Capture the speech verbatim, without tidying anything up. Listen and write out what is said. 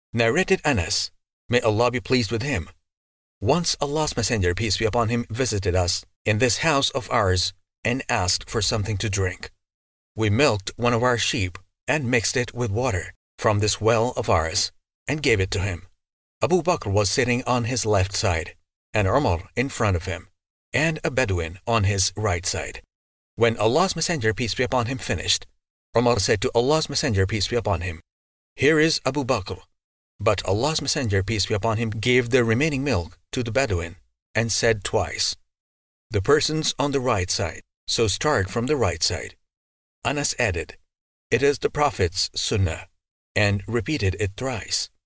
Narrated Anas, may Allah be pleased with him. Once Allah's Messenger, peace be upon him, visited us in this house of ours and asked for something to drink. We milked one of our sheep and mixed it with water from this well of ours and gave it to him. Abu Bakr was sitting on his left side, and Umar in front of him, and a Bedouin on his right side. When Allah's Messenger, peace be upon him, finished, Umar said to Allah's Messenger, peace be upon him, "Here is Abu Bakr." But Allah's Messenger, peace be upon him, gave the remaining milk to the Bedouin and said twice, "The persons on the right side, so start from the right side." Anas added, "It is the Prophet's sunnah," and repeated it thrice.